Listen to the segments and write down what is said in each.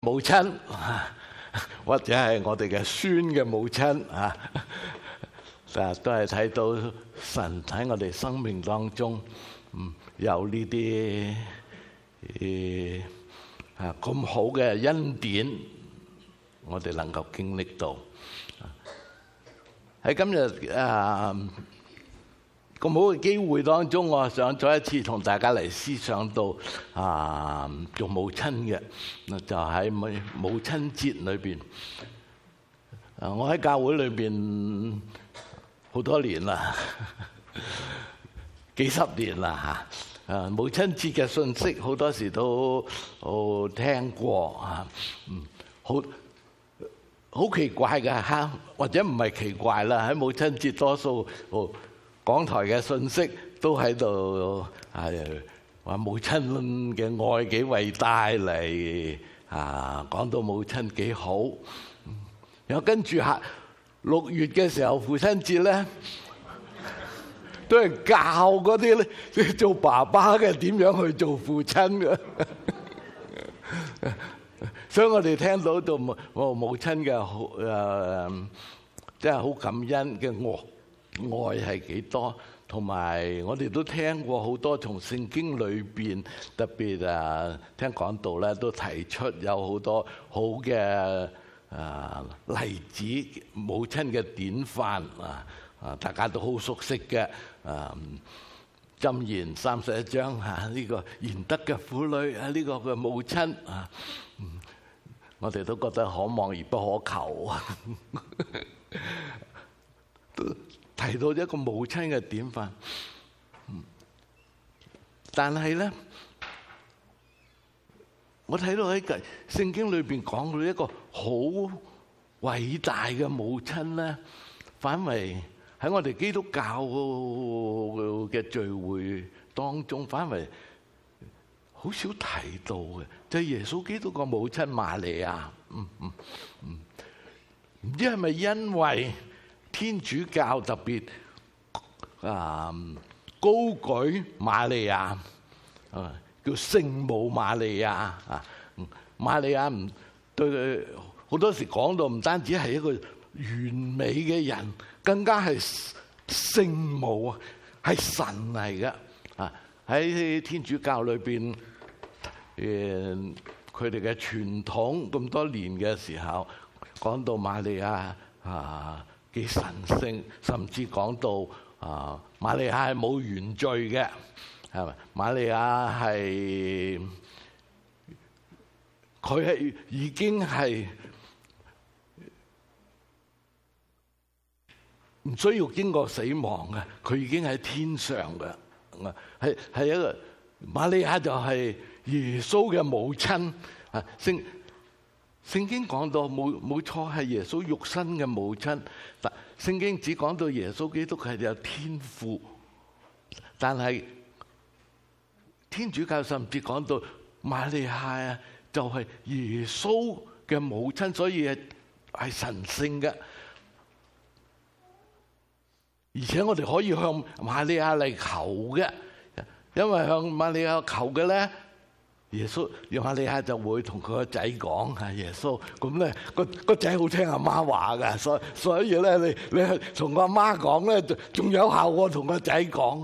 母親或者係我哋嘅孫嘅母親都係睇到神喺我哋生命當中有呢啲咁好嘅恩典，我哋能夠經歷到。喺今日咁好嘅機會當中，我想再一次同大家嚟思想到做母親嘅，就喺母親節裏邊。我喺教會裏邊好多年啦，幾十年啦嚇。母親節嘅信息好多時都聽過好奇怪嘅嚇，或者唔係奇怪啦。喺母親節多數港台嘅信息都喺度話母親嘅愛幾偉大嚟講到母親幾好。然後跟住6月嘅時候父親節咧，都係教嗰啲咧做爸爸嘅點樣去做父親嘅。所以我哋聽到做母親嘅真係好感恩嘅愛係幾多，同埋我哋都聽過好多從聖經裏邊，特別聽講道咧都提出有好多好嘅例子，母親嘅典範大家都好熟悉嘅箴言31章呢個賢德嘅婦女呢個嘅母親我哋都覺得可望而不可求都提到一個母親嘅典範，但係咧，我睇到喺聖經裏邊講到一個好偉大嘅母親咧，反為喺我哋基督教嘅聚會當中，反為好少提到嘅，就係耶穌基督個母親瑪利亞。唔知係咪因為天主教特別高舉瑪利亞叫聖母瑪利亞瑪利亞唔對佢好多時講到唔單止係一個完美嘅人，更加係聖母，係神嚟嘅。喺天主教裏邊佢哋嘅傳統咁多年嘅時候，講到瑪利亞幾神聖，甚至講到瑪利亞係冇原罪嘅，係咪？瑪利亞係佢係已經係唔需要經過死亡嘅，佢已經喺天上嘅，係一個瑪利亞就係耶穌嘅母親。聖經講到冇錯係耶穌肉身嘅母親，但聖經只講到耶穌基督係有天父，但係天主教甚至講到瑪利亞就係耶穌嘅母親，所以係神聖嘅。而且我哋可以向瑪利亞嚟求嘅，因為向瑪利亞求嘅咧，耶穌瑪利亞就會同佢個仔講耶穌咁咧，個仔好聽阿媽話㗎，所以咧你係同阿媽講咧，仲有效過同個仔講。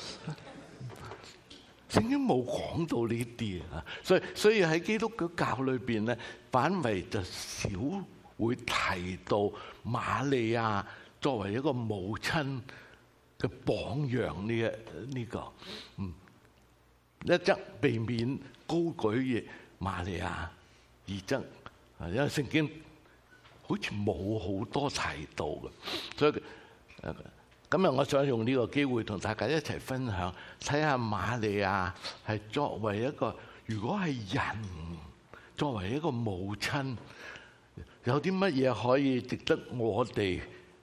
聖經冇講到呢啲所以喺基督教裏邊咧，反為就少會提到瑪利亞作為一個母親嘅榜樣呢個一則避免高舉瑪利亞，二則因為聖經好似冇好多提到嘅，所以今日我想用呢個機會同大家一齊分享，睇下瑪利亞係作為一個，如果係人作為一個母親，有啲乜嘢可以值得我哋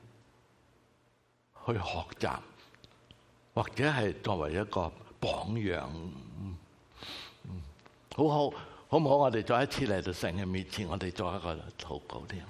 去學習，或者係作為一個榜樣。好唔好？我哋再一次嚟到神嘅面前，我哋做一個禱告添。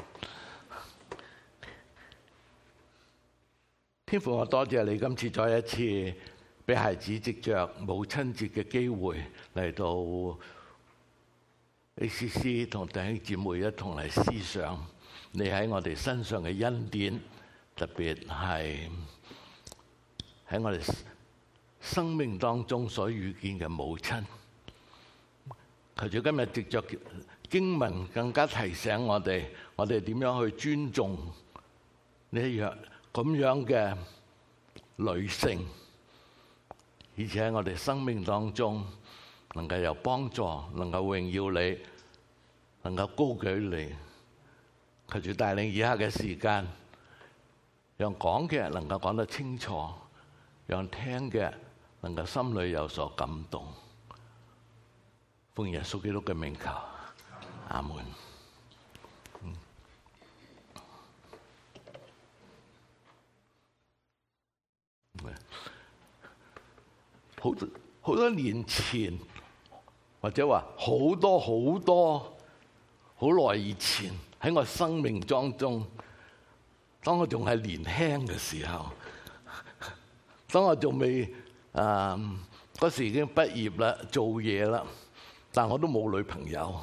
天父，我多謝你今次再一次俾孩子藉着母親節嘅機會嚟到 ACC 同弟兄姊妹一同嚟思想你喺我哋身上嘅恩典，特別係喺我哋生命當中所遇見嘅母親。求主今日藉着經文更加提醒我哋點樣去尊重呢一樣咁樣嘅女性，而且喺我哋生命當中能夠有幫助，能夠榮耀你，能夠高舉你。求主帶領以下嘅時間，讓講嘅能夠講得清楚，讓聽嘅能夠心裏有所感動。奉耶穌基督嘅名求，阿門。好多年前，或者話好耐以前，喺我生命當中，當我仲係年輕嘅時候，當我仲未嗰時已經畢業啦，做嘢啦，但我都冇女朋友。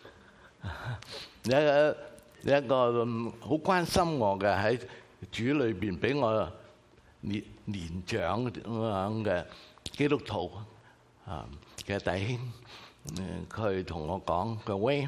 有一個好關心我嘅喺主裏邊比我年長咁樣嘅基督徒嘅弟兄，佢同我講：佢喂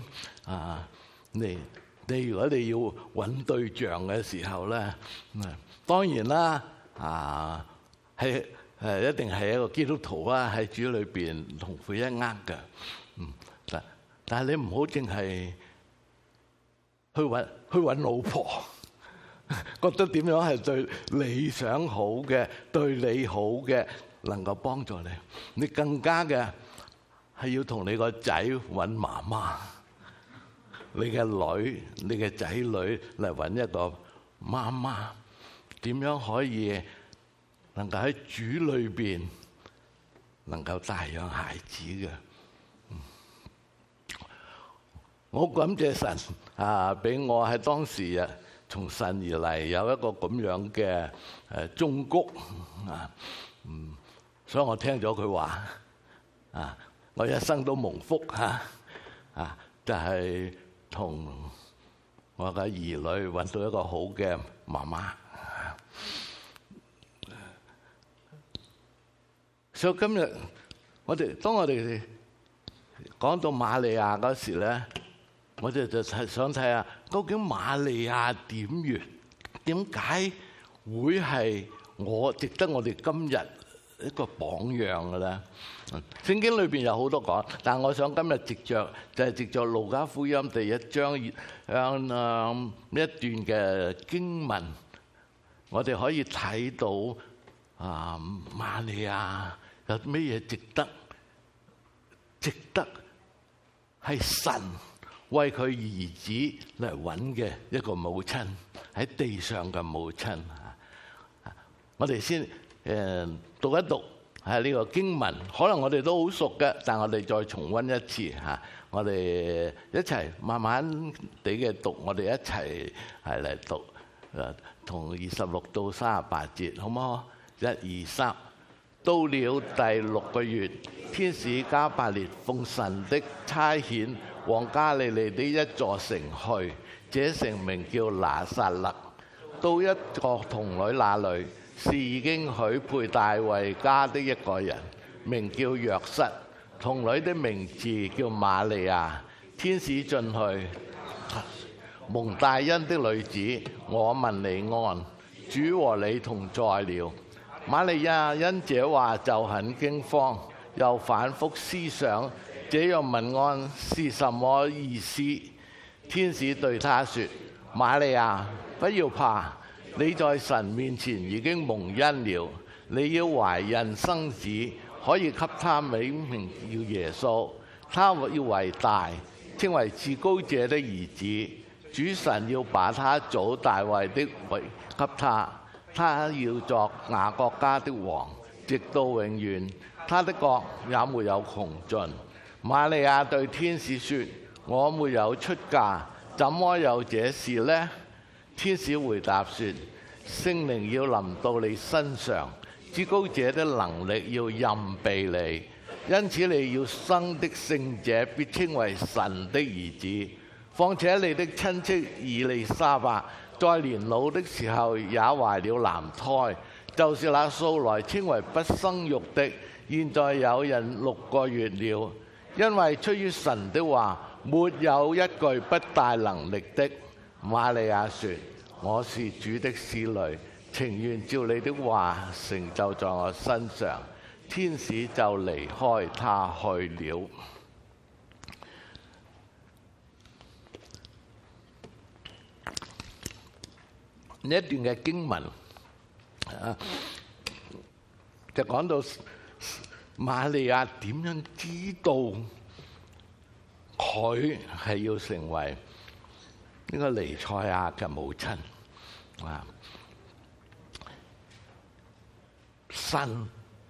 你如果你要揾對象嘅時候咧，當然啦，係一定係一個基督徒啊，喺主裏邊同負一軛嘅。但係你唔好淨係去揾老婆，覺得點樣係對理想好嘅，對你好嘅，能夠幫助你。你更加嘅係要同你個仔揾媽媽，你嘅女、你嘅仔女嚟揾一個媽媽，點樣可以能夠喺主裏邊能夠帶養孩子嘅？我感謝神俾我喺當時從神而嚟有一個咁樣嘅忠告所以我聽咗佢話我一生都蒙福就係同我嘅兒女揾到一個好嘅媽媽。所以今日當我哋講到瑪利亞嗰時咧，我哋就想睇下究竟瑪利亞點解會係值得我哋今日一個榜樣嘅咧？聖經裏邊有好多講，但係我想今日藉着路加福音第1章呢一段嘅經文，我哋可以睇到瑪利亞有咩嘢值得係神為佢兒子嚟揾嘅一個母親，喺地上嘅母親。我哋先讀一讀呢個經文，可能我哋都好熟嘅，但我哋再重溫一次我哋一齊慢慢地嘅讀，我哋一齊嚟讀從26到38節，好唔好？1、2、3。到了第6個月，天使加百列奉神的差遣往加利利的一座城去，這城名叫拿撒勒。到一個童女那裏，是已經許配大衛家的一個人，名叫約瑟。童女的名字叫瑪利亞。天使進去，蒙大恩的女子，我問你安，主和你同在了。瑪利亞因這話就很驚慌，又反覆思想這樣問安是什麼意思。天使對她說：瑪利亞，不要怕，你在神面前已經蒙恩了。你要懷孕生子，可以給他起名叫耶穌。他要為大，稱為至高者的兒子。主神要把他祖大衛的位給他。他要作雅各家的王，直到永遠，他的國也沒有窮盡。瑪利亞對天使說：我沒有出嫁，怎麼有這事呢？天使回答說：聖靈要臨到你身上，至高者的能力要蔭庇你， 因此你要生的聖者必稱為神的兒子。況且你的親戚以利沙伯在年老的時候也懷了男胎，就是那素來稱為不生育的，現在有人6個月了。因為出於神的話，沒有一句不帶能力的。瑪利亞說：我是主的使女，情願照你的話成就在我身上。天使就離開他去了。呢一段嘅經文就講到瑪利亞點樣知道佢係要成為呢個彌賽亞嘅母親啊！神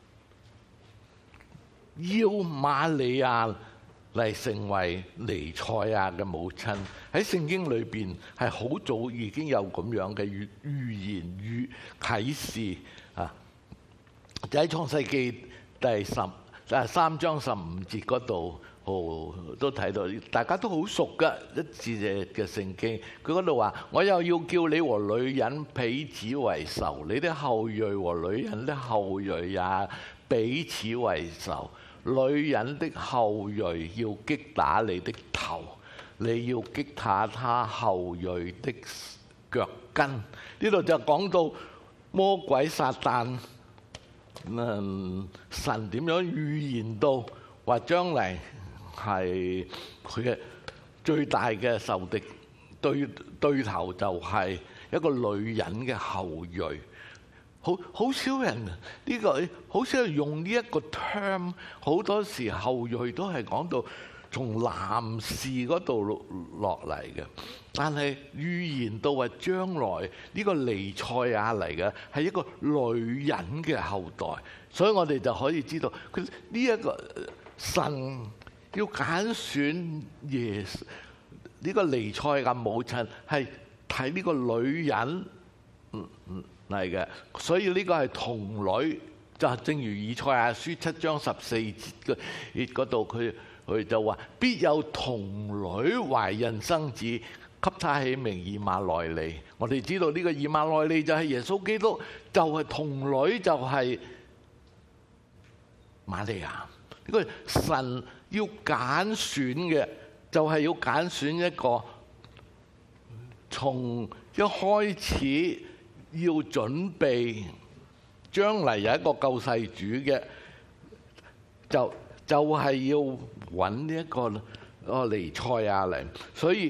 要瑪利亞嚟成為彌賽亞嘅母親，喺聖經裏邊係好早已經有咁樣嘅預言與啟示啊！就喺創世記第3章15節嗰度，都睇到，大家都好熟㗎一節嘅聖經。佢嗰度話：我又要叫你和女人彼此為仇，你的後裔和女人的後裔也彼此為仇。女人的後裔要擊打你的頭，你要擊打他後裔的腳跟。呢度就講到魔鬼撒旦，神點樣預言到話將嚟係佢嘅最大嘅仇敵，對頭就係一個女人嘅後裔。好少人呢個好少人用呢一個 term， 好多時後裔都係講到從男士嗰度落嚟嘅，但係預言到話將來呢個彌賽亞嚟嘅係一個女人嘅後代，所以我哋就可以知道佢呢一個神要揀選呢個彌賽亞母親係睇呢個女人嚟嘅，所以呢個係童女，就正如以賽亞書7章14節嗰度，佢就話：必有童女懷孕生子，給他起名以馬內利。我哋知道呢個以馬內利就係耶穌基督，就係童女，就係瑪利亞。呢個神要揀選嘅，就係要揀選一個從一開始要準備將嚟有一個救世主嘅，就係要揾呢一個彌賽亞嚟，所以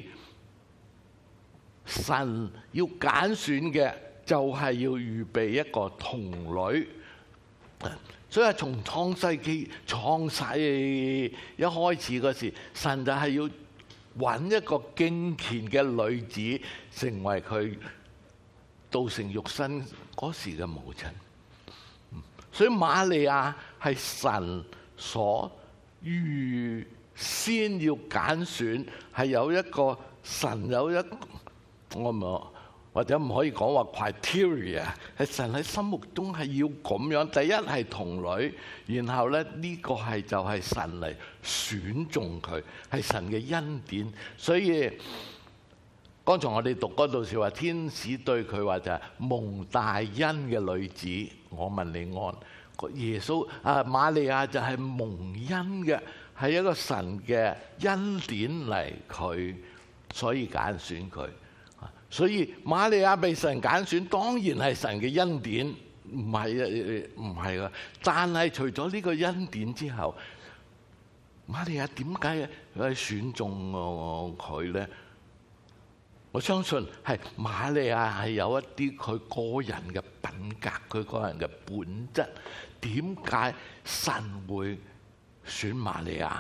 神要揀選嘅就係要預備一個童女。所以從創世記創世一開始嗰時，神就係要揾一個敬虔嘅女子成為佢道成肉身嗰時嘅母親。所以瑪利亞係神所預先要揀選，係有一個神有一我唔或者唔可以講話 criteria， 係神喺心目中係要咁樣。第一係童女，然後咧呢個係就係神嚟選中佢，係神嘅恩典。所以剛才我哋讀嗰度是話，天使對佢話就係蒙大恩嘅女子，我問你安。耶穌瑪利亞就係蒙恩嘅，係一個神嘅恩典嚟佢，所以揀選佢。所以瑪利亞被神揀選，當然係神嘅恩典，唔係噶。但係除咗呢個恩典之後，瑪利亞點解佢選中佢咧？我相信係瑪利亞係有一啲佢個人嘅品格，佢個人嘅本質。點解神會選瑪利亞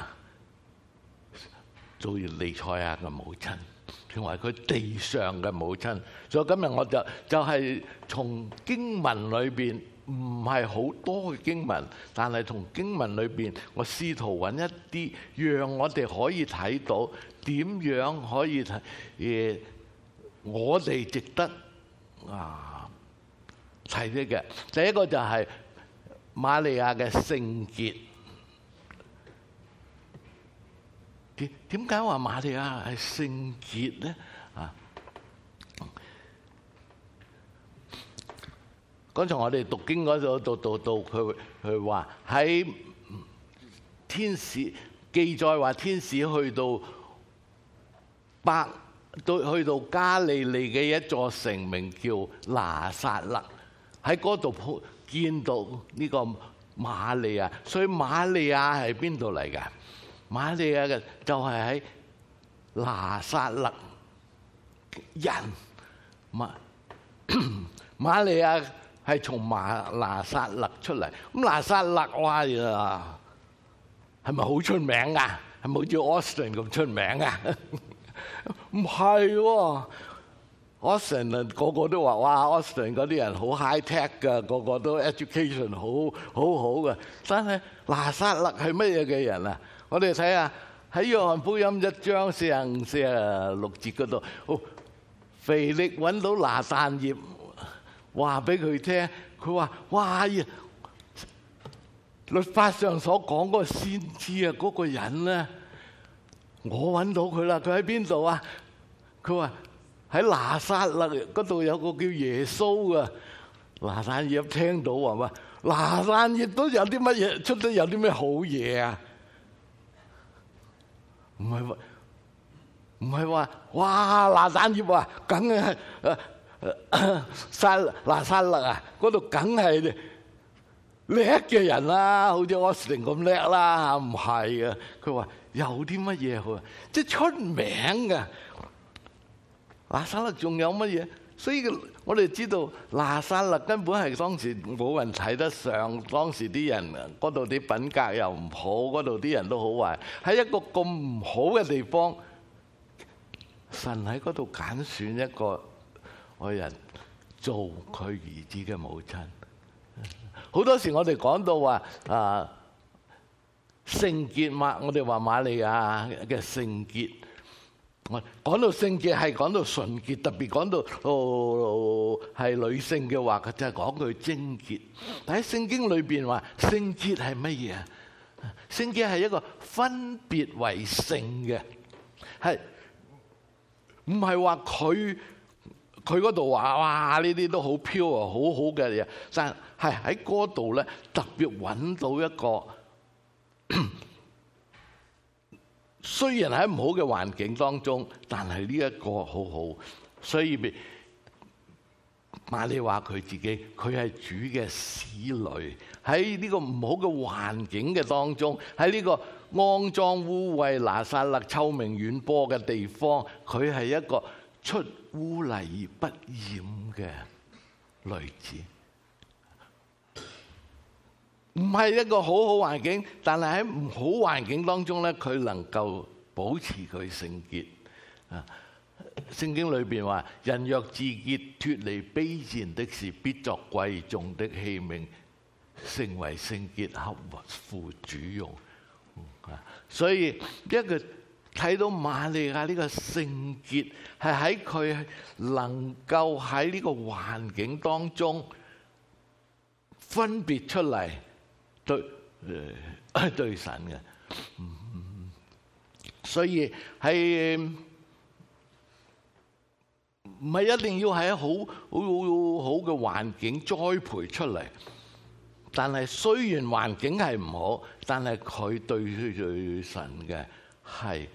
做彌賽亞嘅母親，成為佢地上嘅母親？所以今日我就係從經文裏邊，唔係好多嘅經文，但係從經文裏邊，我試圖揾一啲讓我哋可以睇到點樣可以我哋值得睇啲嘅。第一個就係瑪利亞嘅聖潔， 點解話瑪利亞係聖潔咧？啊！剛才我哋讀經嗰度讀佢話喺天使記載話天使去到加利利嘅一座城，名叫拿撒勒，喺嗰度見到呢個瑪利亞。所以瑪利亞係邊度嚟㗎？瑪利亞嘅就係喺拿撒勒人。瑪利亞係從拿撒勒出嚟。咁拿撒勒哇呀，係咪好出名啊？係咪好似 Austin 咁出名啊？唔係喎，Austin 個個都話哇 ，Austin 嗰啲人好 high tech 噶，個個都 education 好好噶。但係拿撒勒係乜嘢嘅人啊？我哋睇下喺約翰福音1章45、46節嗰度，腓力揾到拿但業，話俾佢聽，佢話：哇！律法上所講嗰個先知啊，嗰個人咧，我揾到佢啦！佢喺邊度啊？佢話喺拿撒勒嗰度有個叫耶穌噶。拿但業聽到話嘛，拿但業都有啲乜嘢出得有啲咩好嘢啊？唔係話哇！拿但業啊，梗係拿撒勒啊，嗰度梗係叻嘅人啦，好似Austin咁叻啦，唔係啊？佢話有啲乜嘢好啊？即係出名嘅拿撒勒仲有乜嘢？所以我哋知道拿撒勒根本係當時冇人睇得上，當時啲人嗰度啲品格又唔好，嗰度啲人都好壞，喺一個咁唔好嘅地方，神喺嗰度揀選一個愛人做佢兒子嘅母親。好多時我哋講到話聖潔嘛，我哋話瑪利亞嘅聖潔。我講到聖潔係講到純潔，特別講到係女性嘅話，佢就係講佢貞潔。但喺聖經裏邊話聖潔係乜嘢啊？聖潔係一個分別為聖嘅，係唔係話佢嗰度話哇呢啲都好pure好好嘅嘢，但係喺嗰度咧特別揾到一個。雖然喺唔好嘅環境當中，但係呢一個好好，所以瑪利話佢自己，佢係主嘅使女，喺呢個唔好嘅環境嘅當中，喺呢個骯髒污穢拿撒勒臭名遠播嘅地方，佢係一個出污泥而不染嘅女子。唔係一個好好環境，但係喺唔好環境當中咧，佢能夠保持佢聖潔。啊，聖經裏邊話：人若自潔，脫離卑賤的事，必作貴重的器皿，成為聖潔，合乎主用。所以一個睇到瑪利亞呢個聖潔，係喺佢能夠喺呢個環境當中分別出嚟。對神嘅，所以係唔係一定要喺好嘅環境栽培出嚟？但係雖然環境係唔好，但係佢對神嘅係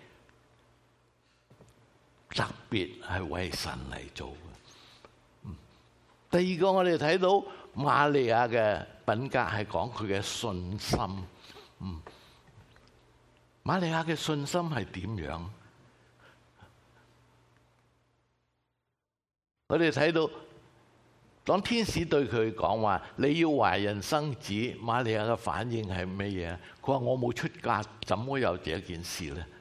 特別係為神嚟做嘅。第二個我哋睇到瑪利亞嘅品格係講佢嘅信心。瑪利亞嘅信心係點樣？我哋睇到當天使對佢講話你要懷孕生子，瑪利亞嘅反應係乜嘢？佢話我冇出嫁，怎麼有這一件事咧？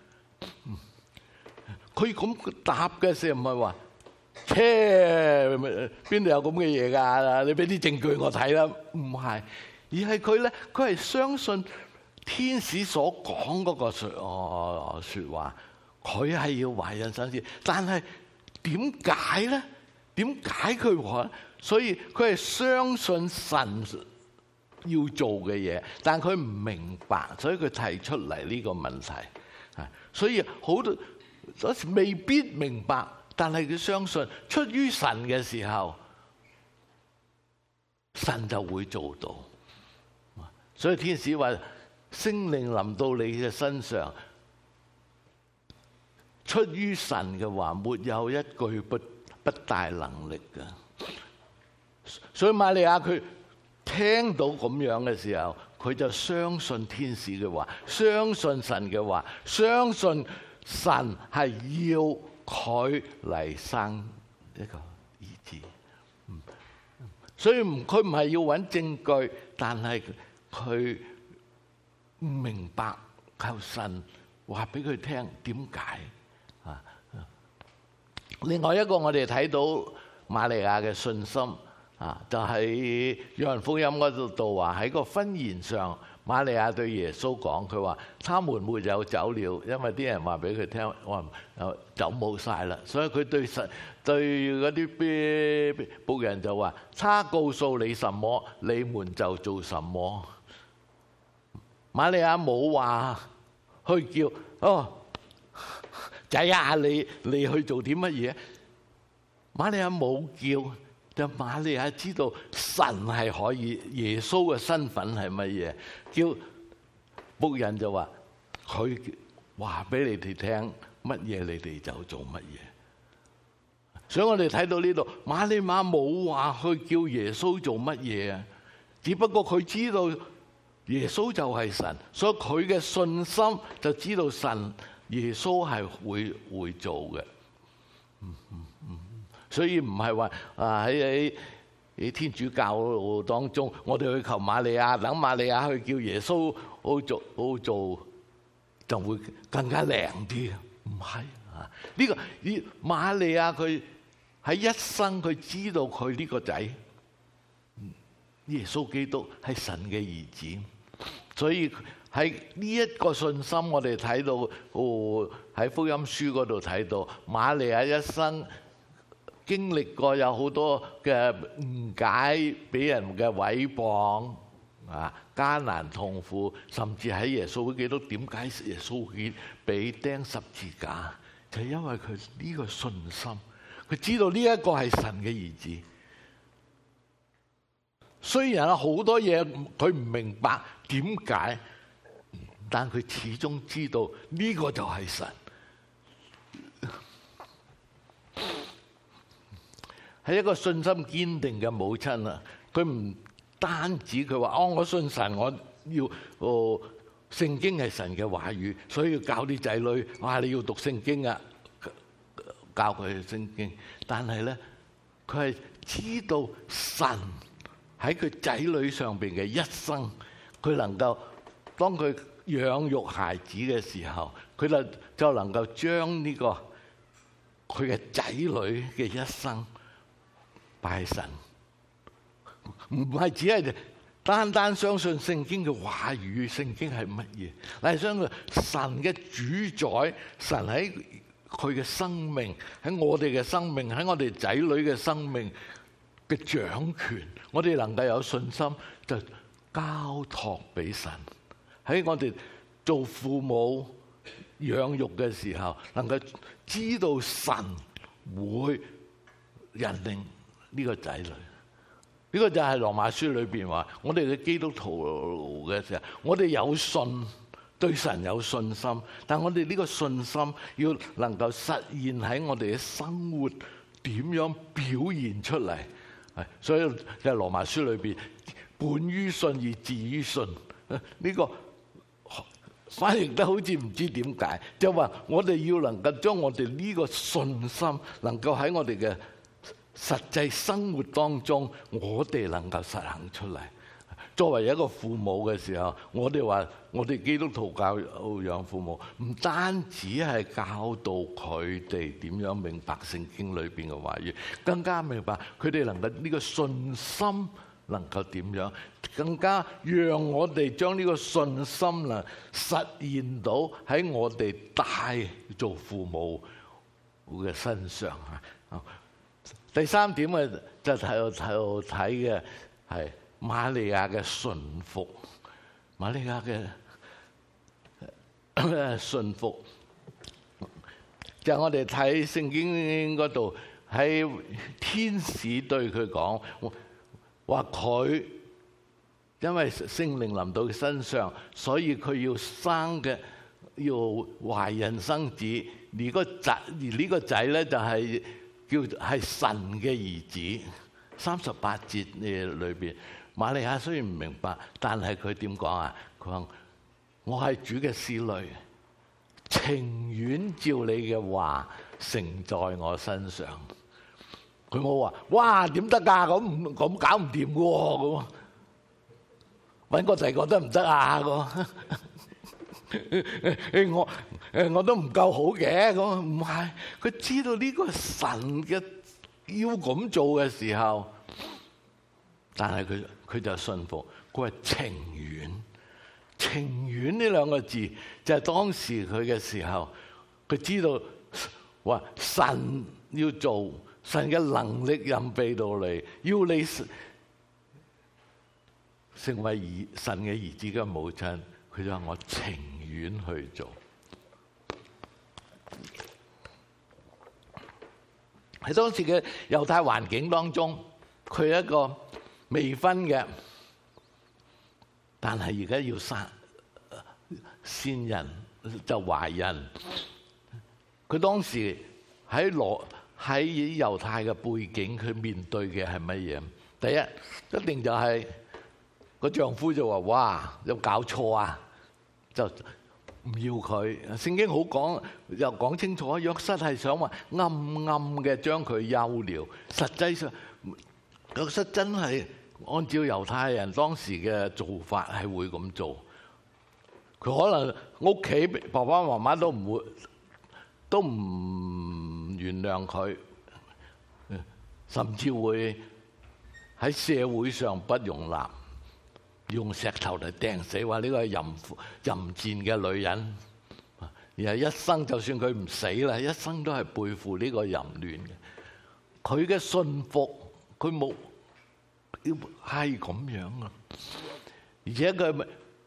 佢咁答嘅時候唔係話，邊度有咁嘅嘢㗎？你俾啲證據我睇啦。唔係，而係佢咧，佢係相信天使所講嗰個説話，佢係要懷孕生子。但係點解咧？點解佢話？所以佢係相信神要做嘅嘢，但佢唔明白，所以佢提出嚟呢個問題。 所以好多有時未必明白，但係佢相信出於神嘅時候，神就會做到。所以天使話聖靈臨到你嘅身上，出於神嘅話，沒有一句不帶能力嘅。所以瑪利亞佢聽到咁樣嘅時候，佢就相信天使嘅話，相信神嘅話，相信神係要佢嚟生一個兒子。所以佢唔係要揾證據，但係佢唔明白，求神話俾佢聽點解啊？另外一個我哋睇到瑪利亞嘅信心啊，就喺約翰福音嗰度話喺個婚宴上，瑪利亞對耶穌講，佢話：他們沒有酒了，因為啲人話俾佢聽，話酒冇晒啦。所以佢對嗰啲僕人就話：他告訴你什麼，你們就做什麼。瑪利亞冇話去叫仔啊，你去做啲乜嘢？瑪利亞冇叫，就瑪利亞知道神係可以，耶穌嘅身份係乜嘢？叫僕人就話佢話俾你哋聽乜嘢，你哋就做乜嘢。所以我哋睇到呢度，瑪利亞冇話去叫耶穌做乜嘢啊，只不過佢知道耶穌就係神，所以佢嘅信心就知道神耶穌係會做嘅。所以唔係話喺天主教當中，我哋去求瑪利亞，等瑪利亞去叫耶穌好做就會更加靈啲。唔係啊，呢個瑪利亞佢喺一生佢知道佢呢個仔耶穌基督係神嘅兒子，所以喺呢一個信心，我哋睇到喺福音書嗰度睇到瑪利亞一生經歷過有好多嘅誤解，俾人嘅毀謗啊，艱難痛苦，甚至喺耶穌基督點解耶穌會被釘十字架，就係因為佢呢個信心，佢知道呢一個係神嘅兒子。雖然有好多嘢佢唔明白點解，但佢始終知道呢個就係神。係一個信心堅定嘅母親啊！佢唔單止佢話我信神，我要聖經係神嘅話語，所以要教啲仔女你要讀聖經啊，教佢聖經。但係咧，佢係知道神喺佢仔女上邊嘅一生，佢能夠當佢養育孩子嘅時候，佢就能夠將呢個佢嘅仔女嘅一生拜神，唔係只係單單相信聖經嘅話語，聖經係乜嘢？但係相信神嘅主宰，神喺佢嘅生命，喺我哋嘅生命，喺我哋仔女嘅生命嘅掌權，我哋能夠有信心就交託俾神。喺我哋做父母養育嘅時候，能夠知道神會引領呢個仔女，呢個就係羅馬書裏邊話，我哋嘅基督徒嘅時候，我哋有信，對神有信心，但我哋呢個信心要能夠實現喺我哋嘅生活點樣表現出嚟。所以就係羅馬書裏邊，本於信而至於信，呢個翻譯得好似唔知點解，就話我哋要能夠將我哋呢個信心能夠喺我哋嘅實際生活當中，我哋能夠實行出嚟。作為一個父母嘅時候，我哋話我哋基督徒教養父母，唔單止係教導佢哋點樣明白聖經裏邊嘅話語，更加明白佢哋能夠呢個信心能夠點樣，更加讓我哋將呢個信心能實現到喺我哋帶做父母嘅身上。第三點嘅就睇嘅係瑪利亞嘅順服，瑪利亞嘅順服。就我哋睇聖經嗰度，喺天使對佢講，話佢因為聖靈臨到佢身上，所以佢要生嘅，要懷孕生子。而呢個仔咧就係係神嘅兒子。38節裏邊，瑪利亞雖然唔明白，但係佢點講啊？佢話：我係主嘅使女，情願照你嘅話成在我身上。佢冇話：哇，點得㗎？咁搞唔掂嘅喎，咁揾個第二個得唔得啊？我都唔夠好嘅。咁唔係，佢知道呢個係神嘅要咁做嘅時候，但係佢就信服。佢係情願。情願呢兩個字就係當時佢嘅時候，佢知道話神要做，神嘅能力任備到你，要你成為神嘅兒子嘅母親，佢就話我情願去做。喺當時嘅猶太環境當中，佢係一個未婚嘅。但係而家要生先人就懷孕，佢當時喺猶太嘅背景，佢面對嘅係乜嘢？第一，一定就係個丈夫就話：哇，有搞錯啊！就唔要佢。聖經好講，又講清楚，約瑟係想話暗暗嘅將佢休了。實際上，約瑟真係按照猶太人當時嘅做法係會咁做，佢可能屋企爸爸媽媽都唔原諒佢，甚至會喺社會上不容納，用石頭嚟掟死，話呢個係淫賤嘅女人，而係一生就算佢唔死啦，一生都係背負呢個淫亂嘅。佢嘅信服，佢冇。係咁樣啊！而且佢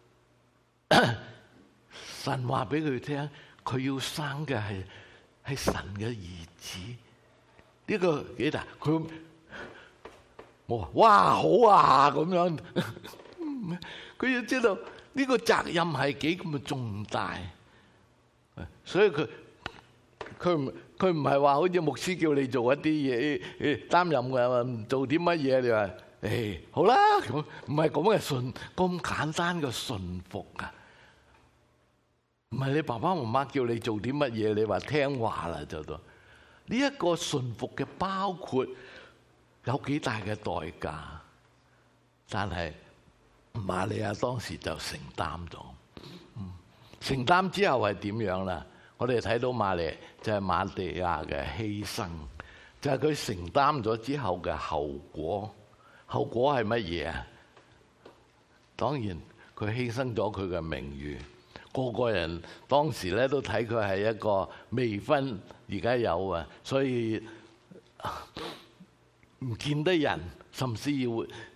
神話俾佢聽，佢要生嘅係神嘅兒子。呢個幾大？佢我話哇好啊咁樣。佢要知道呢個責任係幾咁嘅重大，所以佢唔係話好似牧師叫你做一啲嘢，擔任嘅做啲乜嘢，你話。好啦，咁唔係咁嘅信，咁簡單嘅信服啊！唔係你爸爸媽媽叫你做啲乜嘢，你話聽話啦就到。呢一個信服嘅包括有幾大嘅代價，但係瑪利亞當時就承擔咗。承擔之後係點樣啦？我哋睇到瑪利亞嘅犧牲，就係佢承擔咗之後嘅後果。後果係乜嘢啊？當然佢犧牲咗佢嘅名譽，個人當時咧都睇佢係一個未婚，而家有啊，所以唔見得人，甚至要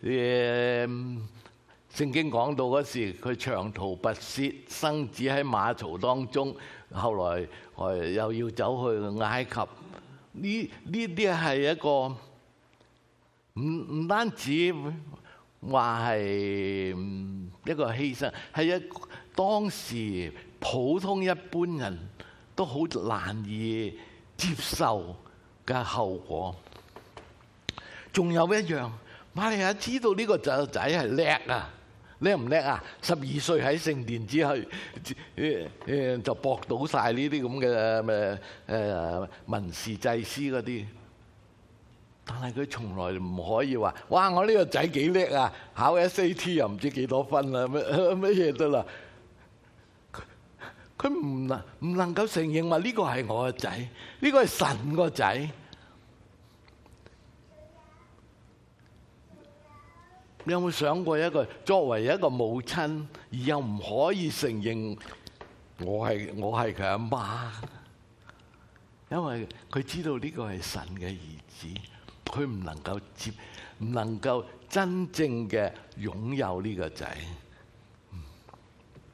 聖經講到嗰時，佢長途跋涉，生子喺馬槽當中，後來又要走去埃及，呢啲係一個。唔單止話係一個犧牲，係當時普通一般人都好難以接受嘅後果。仲有一樣，瑪利亞知道呢個仔係叻啊，叻唔叻啊？12歲喺聖殿之後，就駁倒晒呢啲咁嘅文士祭司嗰啲。但係佢從來唔可以話：哇！我呢個仔幾叻啊，考 SAT 又唔知幾多分啦，乜嘢得啦？佢唔能夠承認話呢個係我個仔，呢個係神個仔。你有冇想過作為一個母親，而又唔可以承認我係佢阿媽？因為佢知道呢個係神嘅兒子。佢唔能夠真正嘅擁有呢個仔，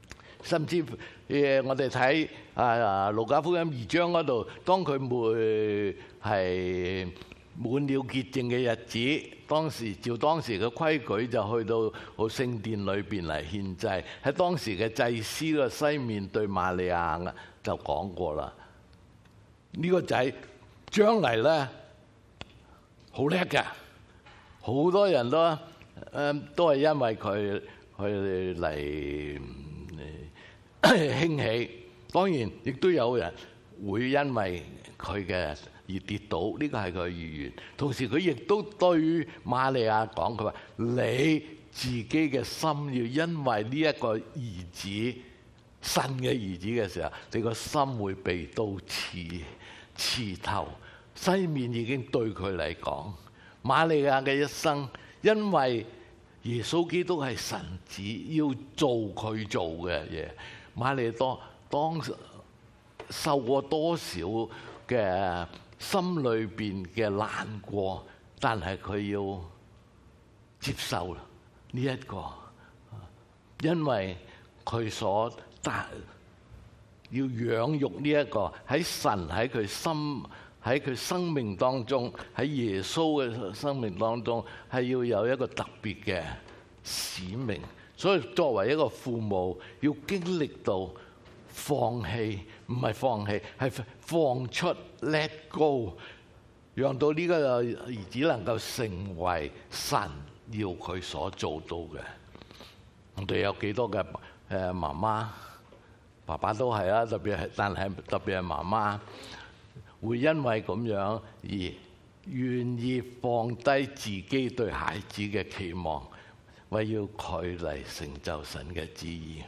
甚至我哋睇路加福音2章嗰度，當佢係滿了潔淨嘅日子，照當時嘅規矩就去到聖殿裏邊嚟獻祭。喺當時嘅祭司嘅西面對瑪利亞就講過啦，呢個仔將嚟咧好叻嘅，好多人都係因為佢嚟興起。當然亦都有人會因為佢嘅而跌倒，呢個係佢嘅預言。同時佢亦都對瑪利亞講，佢話你自己嘅心要因為呢一個兒子，神嘅兒子嘅時候，你個心會被刀刺透。西面已經對佢嚟講，瑪利亞嘅一生，因為耶穌基督係神子，要做佢做嘅嘢。瑪利亞當受過多少嘅心裏邊嘅難過，但係佢要接受呢一個，因為佢所要養育呢一個喺神喺佢心喺佢生命當中，喺耶穌嘅生命當中係要有一個特別嘅使命。所以作為一個父母，要經歷到放棄，唔係放棄，係放出 let go， 讓到呢個兒子能夠成為神要佢所做到嘅。我哋有幾多嘅媽媽、爸爸都係啦，但係特別係媽媽，會因為咁樣而願意放低自己對孩子嘅期望，為要佢嚟成就神嘅旨意。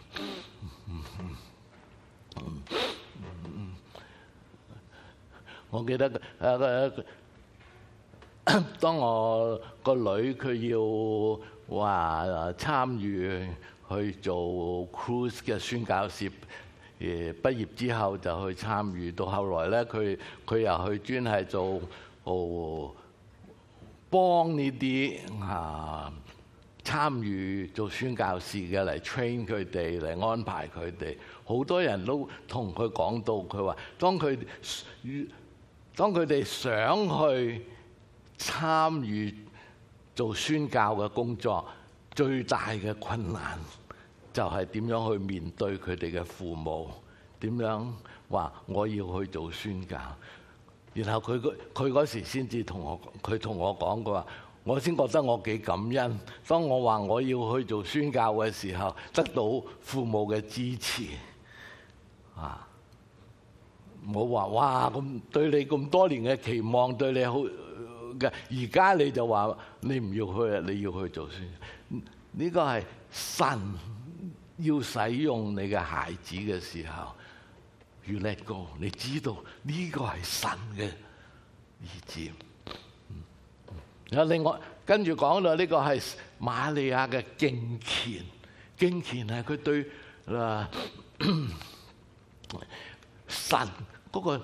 我記得當我個女佢要話參與去做 cruise 嘅宣教士，畢業之後就去參與，到後來咧佢又去專係做幫呢啲參與做宣教士嘅嚟 train 佢哋，嚟安排佢哋。好多人都同佢講到，佢話當佢哋想去參與做宣教嘅工作，最大嘅困難就係點樣去面對佢哋嘅父母，點樣話我要去做宣教。然後佢嗰時先至同我講，佢話我先覺得我幾感恩。當我話我要去做宣教嘅時候，得到父母嘅支持。冇話哇咁對你咁多年嘅期望，對你好嘅，而家你就話你唔要去，你要去做宣教。呢個係神要使用你嘅孩子嘅時候，要 let go。你知道呢個係神嘅意志。另外跟住講到呢個係瑪利亞嘅敬虔，敬虔係佢對神嗰個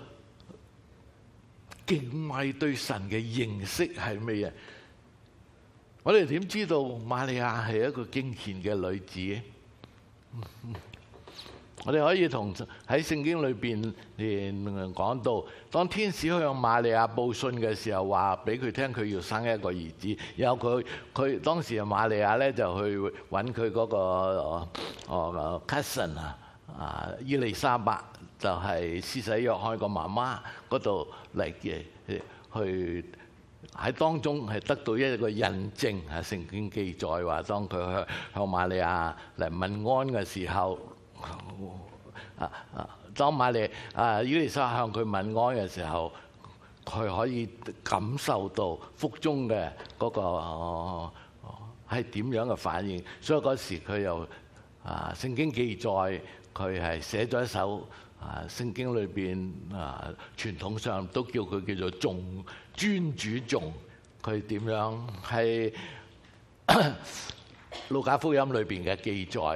敬畏，對神嘅認識係咩嘢？我哋點知道瑪利亞係一個敬虔嘅女子？我哋可以喺聖經裏邊講到，當天使向瑪利亞報信嘅時候，話俾佢聽佢要生一個兒子，然後佢當時瑪利亞咧就去揾佢嗰個cousin 伊麗莎白，就係施洗約翰個媽媽嗰度嚟嘅，去喺當中係得到一個印證。聖經記載話，當佢向瑪利亞嚟問安嘅時候，當伊麗莎向佢問安嘅時候，佢可以感受到腹中嘅嗰個係點樣嘅反應。所以嗰時佢又聖經記載，佢係寫咗一首聖經裏邊傳統上都叫佢叫做尊主頌。佢點樣係路加福音裏邊嘅記載？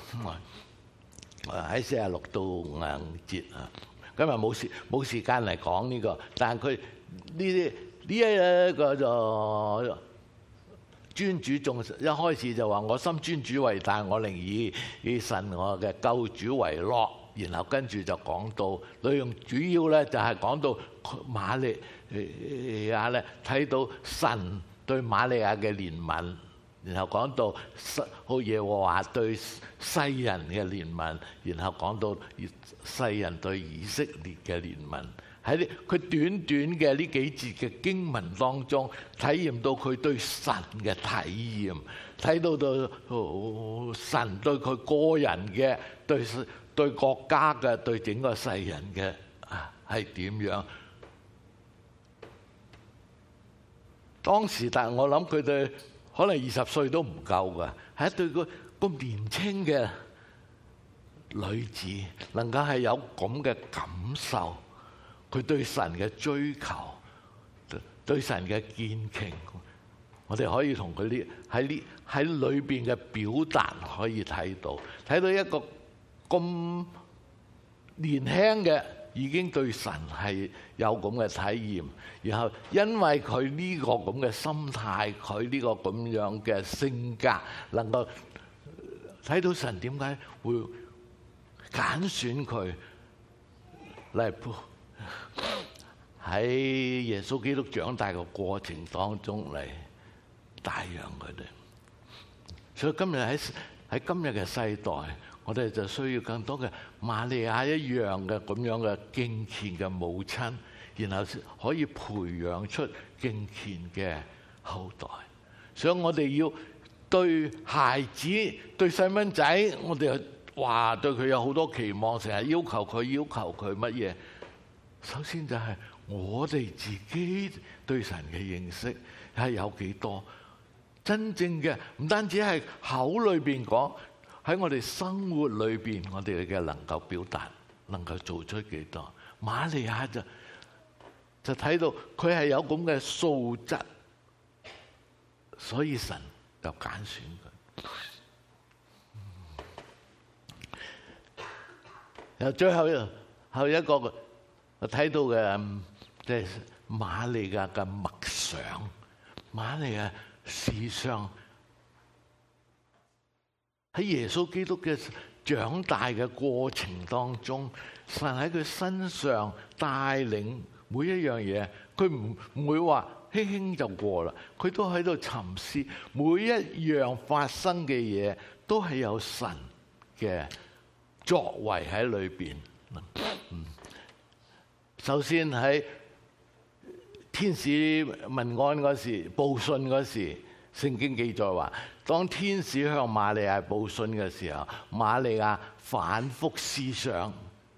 喺46到50節啊，今日冇時間嚟講呢個，但係佢呢一個就尊主仲一開始就話我心尊主為大，我靈以神我嘅救主為樂。然後跟住就講到內容主要咧就係講到瑪利亞咧睇到神對瑪利亞嘅憐憫，然後講到好耶和華對世人嘅憐憫，然後講到世人對以色列嘅憐憫。喺佢短短嘅呢幾節嘅經文當中，體驗到佢對神嘅體驗，睇到神對佢個人嘅對國家嘅對整個世人嘅係點樣？當時但係我諗佢哋可能20歲都唔夠㗎，係一對個咁年輕嘅女子，能夠係有咁嘅感受，佢對神嘅追求，對神嘅堅強，我哋可以同佢呢喺裏邊嘅表達可以睇到一個咁年輕嘅已經對神係有咁嘅體驗，然後因為佢呢個咁嘅心態，佢呢個咁樣嘅性格，能夠睇到神點解會揀選佢嚟喺耶穌基督長大嘅過程當中嚟帶養佢哋。所以今日喺今日嘅世代，我哋就需要更多嘅瑪利亞一樣嘅咁樣嘅敬虔嘅母親，然後可以培養出敬虔嘅後代。所以我哋要對孩子、對細蚊仔，我哋話對佢有好多期望，成日要求佢乜嘢？首先就係我哋自己對神嘅認識係有幾多？真正嘅唔單止係口裏邊講。喺我哋生活裏邊，我哋嘅能夠表達，能夠做出幾多？瑪利亞就睇到佢係有咁嘅素質，所以神就揀選佢。然後最後一個我睇到嘅即係瑪利亞嘅默想，瑪利亞時常喺耶穌基督嘅長大嘅過程當中，神喺佢身上帶領每一樣嘢，佢唔會話輕輕就過啦，佢都喺度沉思，每一樣發生嘅嘢都係有神嘅作為喺裏邊。首先喺天使問安嗰時，報信嗰時，聖經記載話，當天使向瑪利亞報信嘅時候，瑪利亞反覆思想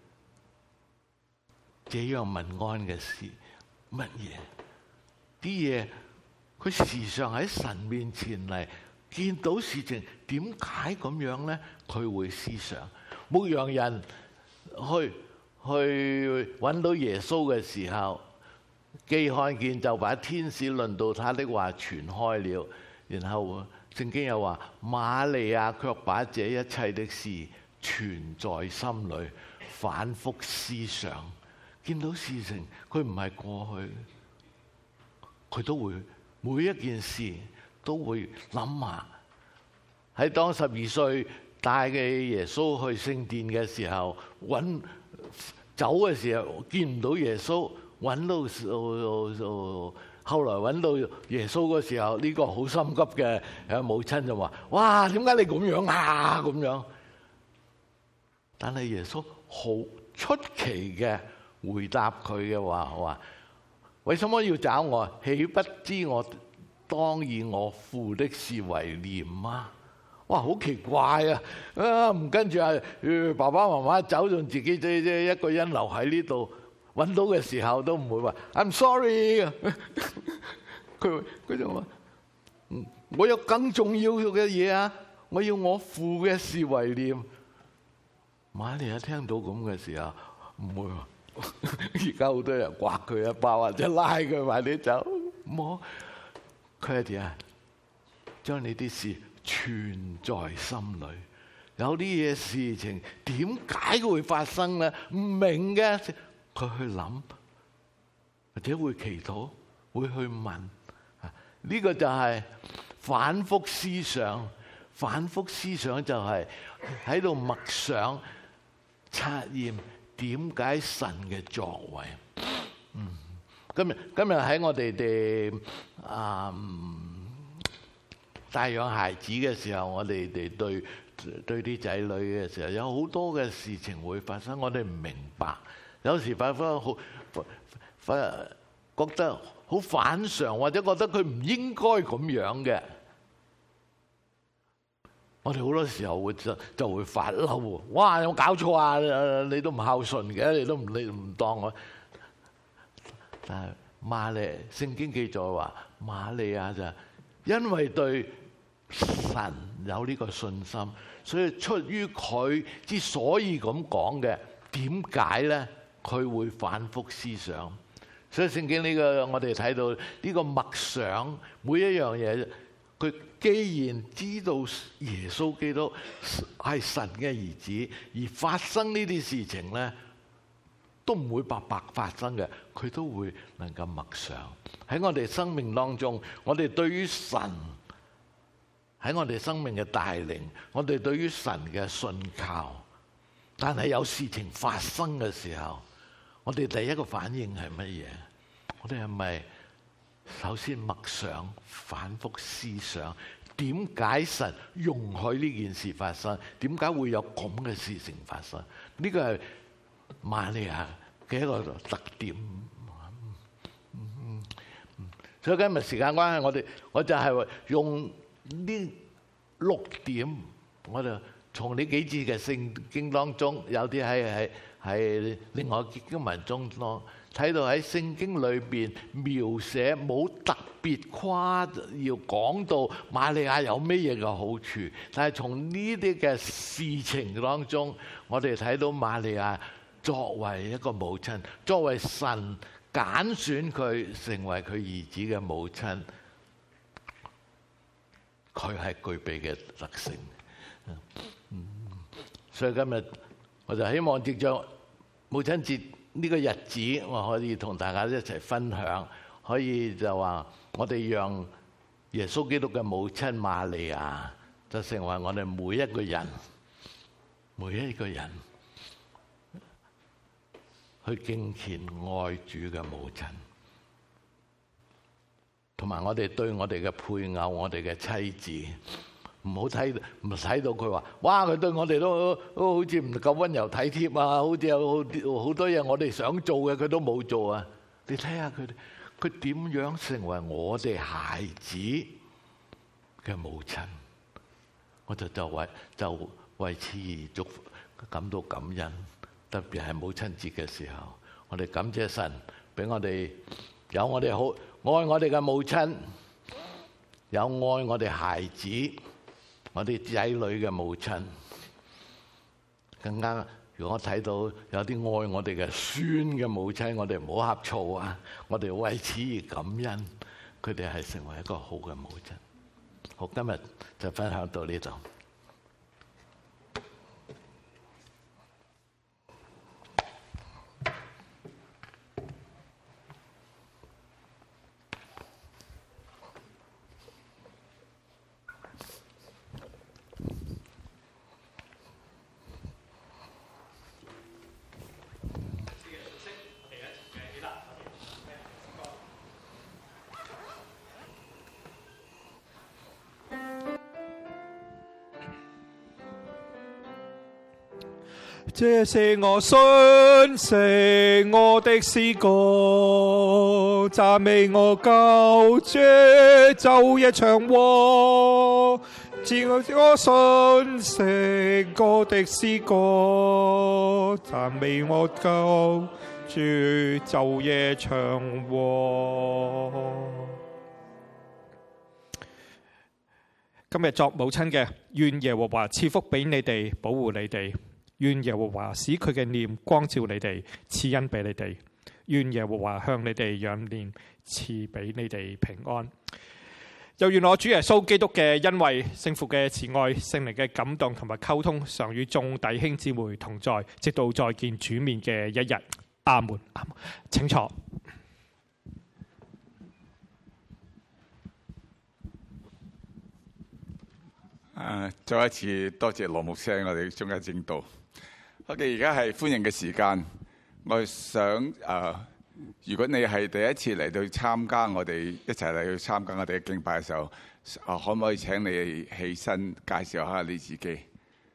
這樣問安嘅事乜嘢？啲嘢佢時常喺神面前嚟，見到事情點解咁樣咧？佢會思想。牧羊人去揾到耶穌嘅時候，既看見就把天使論到他的話傳開了。然後聖經又話，瑪利亞卻把這一切的事存在心裏，反覆思想。見到事情，佢唔係過去，佢都會每一件事都會諗下。喺當12歲帶嘅耶穌去聖殿嘅時候，走嘅時候見唔到耶穌，揾到後來揾到耶穌嘅時候，呢個好心急嘅母親就話：哇，點解你咁樣啊？咁樣。但係耶穌好出奇嘅回答佢嘅話：為什麼要找我？豈不知我當以我父的事為念嗎？哇，好奇怪啊！唔跟住爸爸媽媽走，仲自己一個人留喺呢度。揾到嘅時候都唔會話 I'm sorry 佢就話我有更重要嘅嘢啊！我要我父嘅事為念。瑪利亞聽到咁嘅時候唔會話，而家好多人刮佢一巴或者拉佢話你走，冇，佢係點啊？將你啲事存在心裏。有啲嘢事情點解會發生咧？唔明嘅。佢去諗，或者會祈禱，會去問，呢個就係反覆思想。反覆思想就係喺度默想、察驗點解神嘅作為。今日喺我哋帶養孩子嘅時候，我哋對啲仔女嘅時候，有好多嘅事情會發生，我哋唔明白，有時發生好覺得好反常，或者覺得佢唔應該咁樣嘅。我哋好多時候就會發嬲喎！哇，有冇搞錯啊？你都唔孝順嘅，你唔當我。但係聖經記載話，瑪利亞就因為對神有呢個信心，所以出於佢之所以咁講嘅，點解咧？佢會反覆思想。所以聖經呢個我哋睇到呢個默想每一樣嘢。佢既然知道耶穌基督係神嘅兒子，而發生呢啲事情咧，都唔會白白發生嘅，佢都會能夠默想。喺我哋生命當中，我哋對於神喺我哋生命嘅帶領，我哋對於神嘅信靠，但係有事情發生嘅時候，我哋第一個反應係乜嘢？我哋係咪首先默想、反覆思想，點解神容許呢件事發生？點解會有咁嘅事情發生？呢個係瑪利亞嘅一個特點。所以今日時間關係，我就係用呢6點，我就從呢幾節嘅聖經當中，有啲喺另外經文中咯。睇到喺聖經裏邊描寫冇特別要講到瑪利亞有咩嘢嘅好處，但係從呢啲嘅事情當中，我哋睇到瑪利亞作為一個母親，作為神揀選佢成為佢兒子嘅母親，佢係具備嘅特性。所以今日我就希望藉着母親節呢個日子，我可以同大家一齊分享，可以就話我哋讓耶穌基督嘅母親瑪利亞就成為我哋每一個人去敬虔愛主嘅母親，同埋我哋對我哋嘅配偶、我哋嘅妻子，唔睇到佢話，哇！佢對我哋都好似唔夠溫柔體貼啊，好似有好多嘢我哋想做嘅佢都冇做啊！你睇下佢點樣成為我哋孩子嘅母親？我就為此而祝福，感到感恩。特別係母親節嘅時候，我哋感謝神俾我哋有我哋好愛我哋嘅母親，有愛我哋孩子、我哋仔女嘅母親，更加如果睇到有啲愛我哋嘅孫嘅母親，我哋唔好呷醋啊！我哋為此而感恩，佢哋係成為一個好嘅母親。好，今日就分享到呢度。 這是我信誠我的詩歌，讚美我救主晝夜長和。是我信誠我的詩歌，讚美我救主晝夜長和。今日作母親嘅，願耶和華賜福俾你哋，保護你哋。願耶和華使佢嘅臉光照你哋，賜恩俾你哋。願耶和華向你哋仰臉，賜俾你哋平安。又願我主耶穌基督嘅恩惠、聖父嘅慈愛、聖靈嘅感動同埋溝通，常與眾弟兄姊妹同在，直到再見主面嘅一日。阿門。阿門。請坐。 再一次多謝羅牧師喺我哋中間證道。OK， 而家係歡迎嘅時間。我想如果你係第一次嚟到參加我哋一齊嚟去參加我哋嘅敬拜嘅時候，可唔可以請你起身介紹下你自己？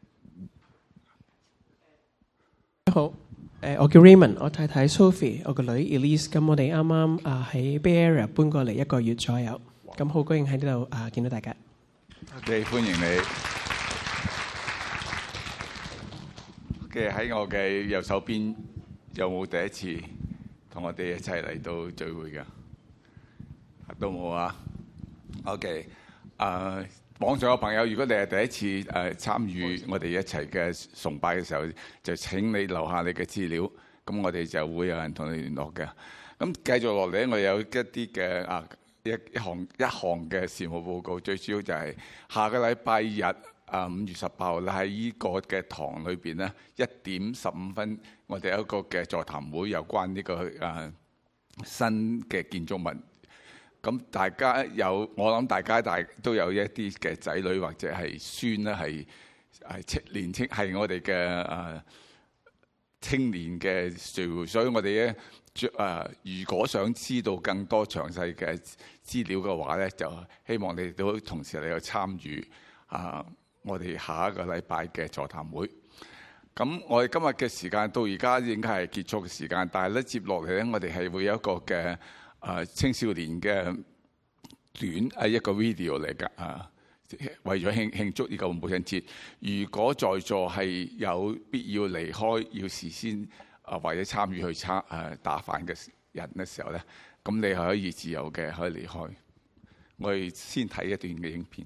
好，我叫 Raymond， 我太太 Sophie， 我個女 Elise。咁我哋啱啱喺 Bay Area 搬過嚟1個月左右，咁好高興喺呢度見到大家。 OK， 歡迎你。OK， 喺我嘅右手邊有冇第一次同我哋一齊嚟到聚會㗎？都冇啊。OK， 網上嘅朋友，如果你係第一次參與我哋一齊嘅崇拜嘅時候，就請你留下你嘅資料，咁我哋就會有人同你聯絡嘅。咁繼續落嚟，我有一啲嘅一項嘅事務報告，最主要就係下個禮拜日5月18號咧，喺呢個嘅堂裏邊咧，1點15分，我哋有一個嘅座談會，有關呢個新嘅建築物。咁大家我諗大家都有一啲嘅仔女或者係孫咧，係年青，係我哋嘅青年嘅聚會，所以我哋咧如果想知道更多詳細嘅資料嘅話咧，就希望你哋都同時嚟去參與我哋下一個禮拜嘅座談會。咁我哋今日嘅時間到而家應該係結束嘅時間，但係咧接落嚟咧，我哋係會有一個嘅青少年嘅短一個 video 嚟㗎，為咗慶祝呢個母親節。如果在座係有必要離開，要事先或者參與去打飯嘅人嘅時候咧，咁你係可以自由嘅可以離開。我哋先睇一段嘅影片。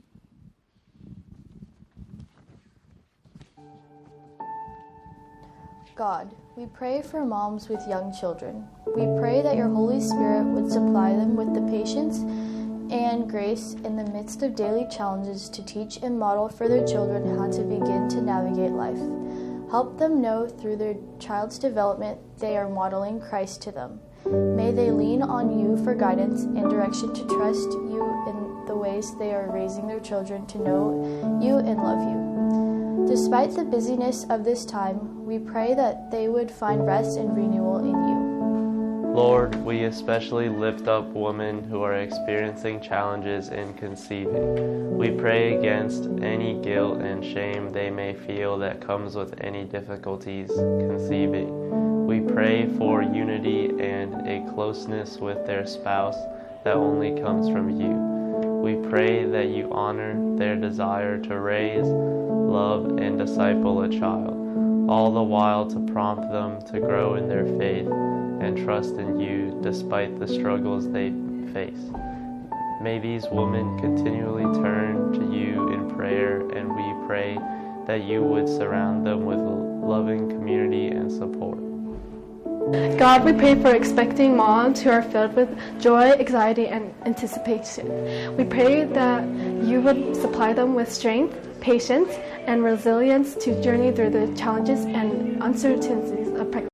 God, we pray for moms with young children. We pray that your Holy Spirit would supply them with the patience and grace in the midst of daily challenges to teach and model for their children how to begin to navigate life. Help them know through their child's development they are modeling Christ to them. May they lean on you for guidance and direction to trust you in the ways they are raising their children to know you and love you. Despite the busyness of this time, we pray that they would find rest and renewal in you. Lord, we especially lift up women who are experiencing challenges in conceiving. We pray against any guilt and shame they may feel that comes with any difficulties conceiving. We pray for unity and a closeness with their spouse that only comes from you. We pray that you honor their desire to raise, love, and disciple a child, all the while to prompt them to grow in their faith and trust in you despite the struggles they face. May these women continually turn to you in prayer, and we pray that you would surround them with loving community and support. God, we pray for expecting moms who are filled with joy, anxiety, and anticipation. We pray that you would supply them with strength, patience, and resilience to journey through the challenges and uncertainties of pregnancy.